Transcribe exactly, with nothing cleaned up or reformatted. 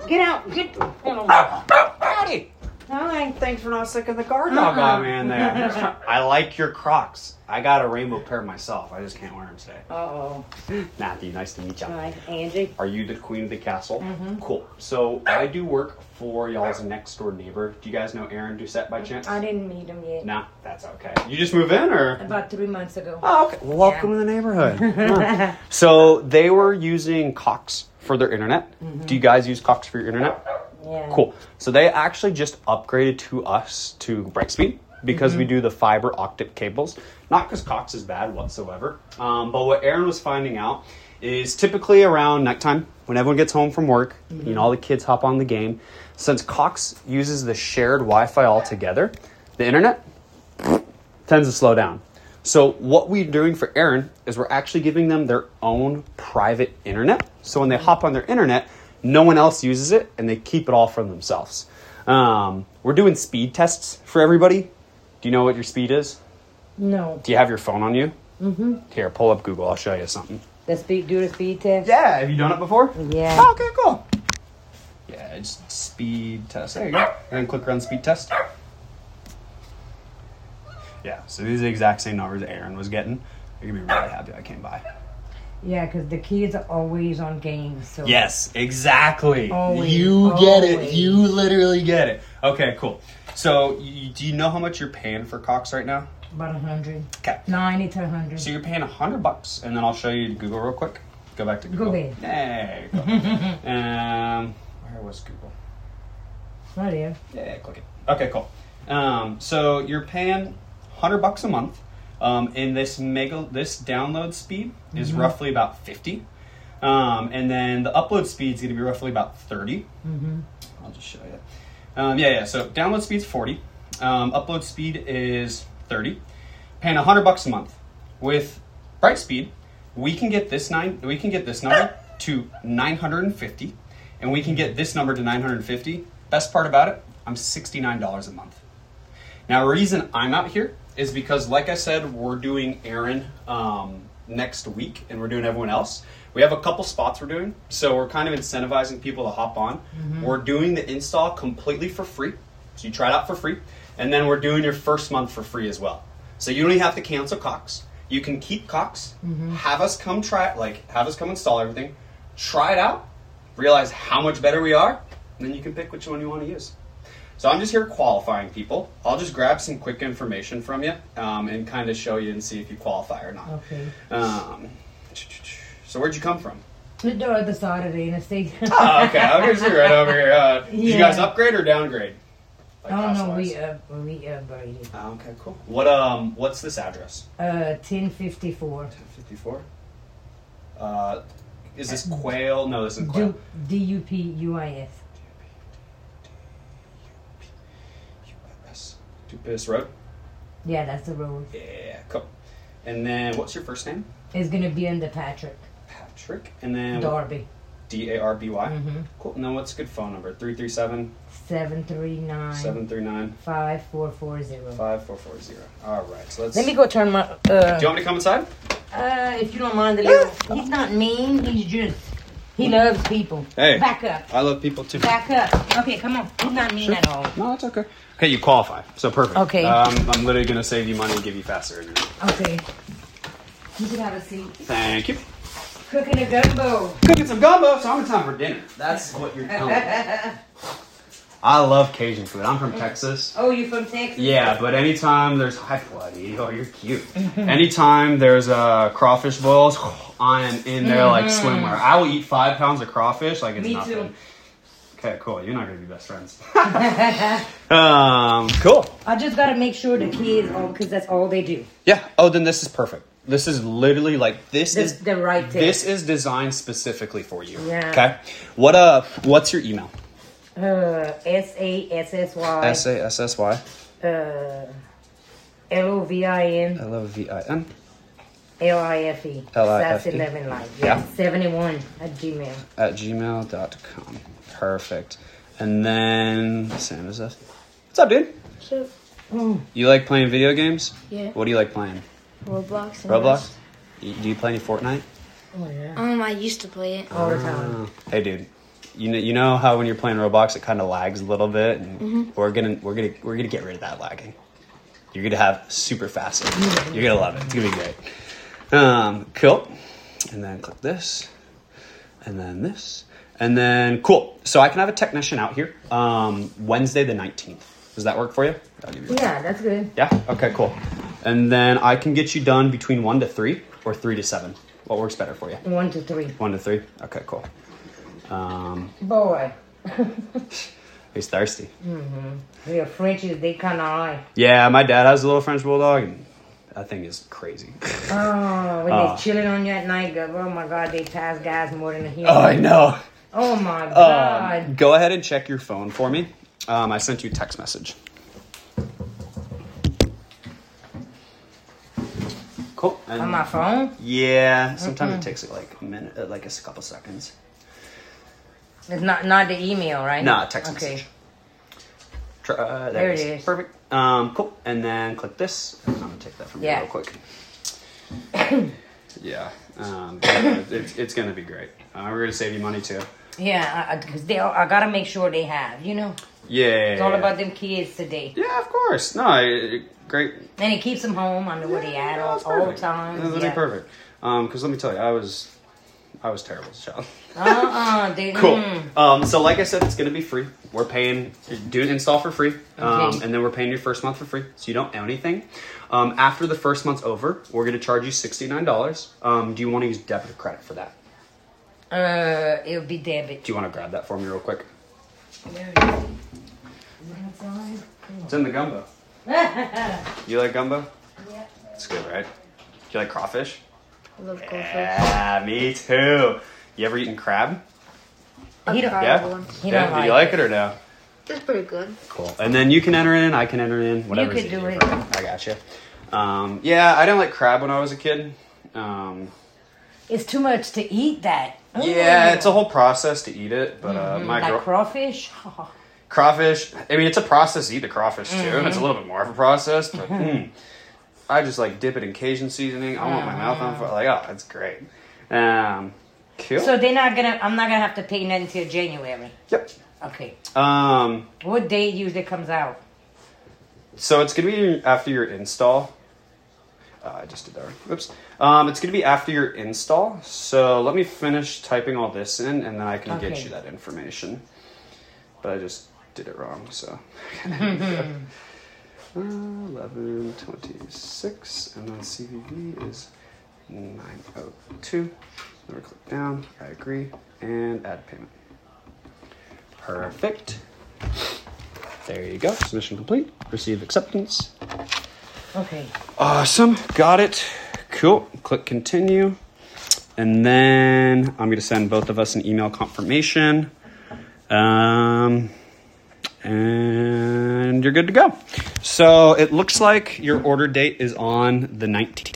Get out. Get. Howdy. Hi. Thanks for not sticking the guard dog Uh-uh. on me in there. I like your Crocs. I got a rainbow pair myself. I just can't wear them today. Uh-oh. Matthew, nice to meet you. Hi, Angie. Are you the queen of the castle? Mm-hmm. Cool. So I do work for y'all's next door neighbor. Do you guys know Aaron Doucette by chance? I didn't meet him yet. No, that's okay. You just move in, or? About three months ago. Oh, okay. Well, welcome Yeah. to the neighborhood. Huh. So they were using Cox for their internet. Mm-hmm. Do you guys use Cox for your internet? Yeah. Cool. So they actually just upgraded to us to Brightspeed because Mm-hmm. we do the fiber optic cables. Not because Cox is bad whatsoever. Um, but what Aaron was finding out is typically around nighttime when everyone gets home from work, Mm-hmm. you know, all the kids hop on the game. Since Cox uses the shared Wi-Fi altogether, the internet tends to slow down. So what we're doing for Aaron is we're actually giving them their own private internet. So when they hop on their internet, no one else uses it, and they keep it all for themselves. Um, we're doing speed tests for everybody. Do you know what your speed is? No. Do you have your phone on you? Mm-hmm. Here, pull up Google. I'll show you something. The speed, do the speed test? Yeah, have you done it before? Yeah. Oh, okay, cool. Yeah, it's speed test. There you go. And then click run speed test. Yeah, so these are the exact same numbers Aaron was getting. You're going to be really happy I came by. Yeah, because the kids are always on games. So. Yes, exactly. Always, you get it. always. You literally get it. Okay, cool. So, you, do you know how much you're paying for Cox right now? About a hundred. Okay. ninety to a hundred. So you're paying a hundred bucks, and then I'll show you Google real quick. Go back to Google. Go ahead. There you go. um, where was Google? Right there. Yeah, click it. Okay, cool. Um, so you're paying hundred bucks a month. Um, and this mega this download speed is Mm-hmm. roughly about fifty. Um, and then the upload speed is going to be roughly about thirty. Mm-hmm. I'll just show you. Um, yeah, yeah. So download speed's forty. Um, upload speed is thirty. Paying a hundred bucks a month. With Brightspeed, we can get this nine. We can get this number to nine hundred and fifty, and we can get this number to nine hundred and fifty. Best part about it, I'm sixty-nine dollars a month. Now, the reason I'm out here is because, like I said, we're doing Aaron um, next week, and we're doing everyone else. We have a couple spots we're doing, so we're kind of incentivizing people to hop on. Mm-hmm. We're doing the install completely for free, so you try it out for free, and then we're doing your first month for free as well. So you don't even have to cancel Cox. You can keep Cox, mm-hmm. have us come try it, like have us come install everything, try it out, realize how much better we are, and then you can pick which one you want to use. So I'm just here qualifying people. I'll just grab some quick information from you um, and kind of show you and see if you qualify or not. Okay. Um, so where'd you come from? The other side of the interstate. Oh, okay. I was right over here. Uh, Did you Yeah. guys upgrade or downgrade? Like Oh no, cost-wise? we uh we upgraded. Oh, okay, cool. What um, what's this address? Uh, ten fifty four. ten fifty-four. Uh, is this Quail? No, this isn't Quail. D U P U I S. Dupas Road. Yeah, that's the road. Yeah, cool. And then what's your first name? It's gonna be under Patrick Patrick. And then Darby. D A R B Y. Mm-hmm. Cool. And then what's a good phone number? three three seven, Seven three nine seven three nine, five four four zero. five four four zero. All right. So let's. Let me go turn my. Uh, Do you want me to come inside? uh, if you don't mind the little. He's not mean. He's just. He loves people. Hey. Back up. I love people too. Back up. Okay, come on. He's not mean at all. No, that's okay. Okay, you qualify. So perfect. Okay. Um, I'm literally going to save you money and give you faster internet. Okay. You can have a seat. Thank you. Cooking a gumbo. Cooking some gumbo, so I'm in time for dinner. That's what you're telling me. I love Cajun food. I'm from Texas. Oh, you from Texas? Yeah, but anytime there's hi, buddy. Oh, you're cute. Anytime there's uh, crawfish boils, I am in there like swimwear. I will eat five pounds of crawfish like it's Me nothing. too. Okay, cool. You're not gonna be best friends. um, cool. I just gotta make sure the kids, oh, because that's all they do. Yeah. Oh, then this is perfect. This is literally like this This is the right thing. this is designed specifically for you. Yeah. Okay. What uh? What's your email? Uh, S A S S Y. S A S S Y. Uh, L O V I N. L O V I N. L I F E. L I F E. That's eleven Live. Yeah. Yeah. seventy-one at Gmail. At gmail dot com. Perfect. And then Sam is this. What's up, dude? So, You like playing video games? yeah, What do you like playing? Roblox. And Roblox? Y- Do you play any Fortnite? Oh, yeah. Um, I used to play it. All the time. Uh, hey, dude. you know, you know how when you're playing Roblox, it kind of lags a little bit, and Mm-hmm. we're gonna we're gonna we're gonna get rid of that lagging. You're gonna have super fast internet. You're gonna love it. It's gonna be great. Um, cool. And then click this, and then this, and then cool. So I can have a technician out here um, Wednesday the nineteenth. Does that work for you? I'll give you Yeah, that's good. Yeah. Okay. Cool. And then I can get you done between one to three or three to seven. What works better for you? One to three. One to three. Okay. Cool. Um, Boy. he's thirsty. The Frenchies, they kind of high. Yeah, my dad has a little French bulldog, and that thing is crazy. Oh, when Oh. they chilling on you at night, go, oh my God, they pass guys more than a human. Oh, I know. Oh my God. Um, go ahead and check your phone for me. Um, I sent you a text message. Cool. And On my phone? yeah, sometimes it takes like a minute, uh, like a couple seconds. It's not not the email, right? Nah, text Okay. message. Try, uh, there, There it it is. is. Perfect. Um, cool. And then click this. I'm gonna take that from you Yeah. real quick. yeah. Um, yeah, it's, it's gonna be great. Uh, we're gonna save you money too. Yeah, because they, I gotta make sure they have. You know, Yeah. it's all about them kids today, Yeah, of course. No, it, it- great. and it keeps them home. I know where they at Yeah, all, that's all the perfect. time. That's literally Yeah. perfect. Um, because let me tell you, I was, I was terrible as a child. Uh-uh, they, Cool. mm. Um, so like I said, it's gonna be free. We're paying, do an install for free, um, Okay. and then we're paying your first month for free, so you don't owe anything. Um, after the first month's over, we're gonna charge you sixty-nine dollars. Um, do you want to use debit or credit for that? Uh, it would be debit. Do you want to grab that for me real quick? Where is it? Is it outside? It's in the gumbo. You like gumbo? Yeah. It's good, right? Do you like crawfish? I love goldfish. Yeah, me too. You ever eaten crab? He don't, tried Yeah? it once. he Yeah. don't Do you like like it or no? It's pretty good. Cool. And then you can enter in, I can enter in, whatever's could do easier it. for you. I gotcha. Um, yeah, I didn't like crab when I was a kid. Um, It's too much to eat that. yeah, Ooh. it's a whole process to eat it, but uh, my Like girl crawfish. crawfish. I mean, it's a process to eat the crawfish too, and Mm-hmm. it's a little bit more of a process. But mm, I just like dip it in Cajun seasoning. I want my mouth on fire. Like, oh, that's great. Um, cool. So they're not gonna. I'm not gonna have to pay nothing until January. yep. Okay. Um, What date usually comes out? so it's gonna be after your install. Uh, I just did that. Oops. Um, it's gonna be after your install. So let me finish typing all this in, and then I can get Okay. you that information. But I just did it wrong. So uh, eleven twenty-six, and then C V V is nine oh two. Then we click down. I agree, and add payment. Perfect. There you go. Submission complete. Receive acceptance. Okay. Awesome. Got it. Cool. Click continue. And then I'm going to send both of us an email confirmation. Um, and you're good to go. So it looks like your order date is on the nineteenth.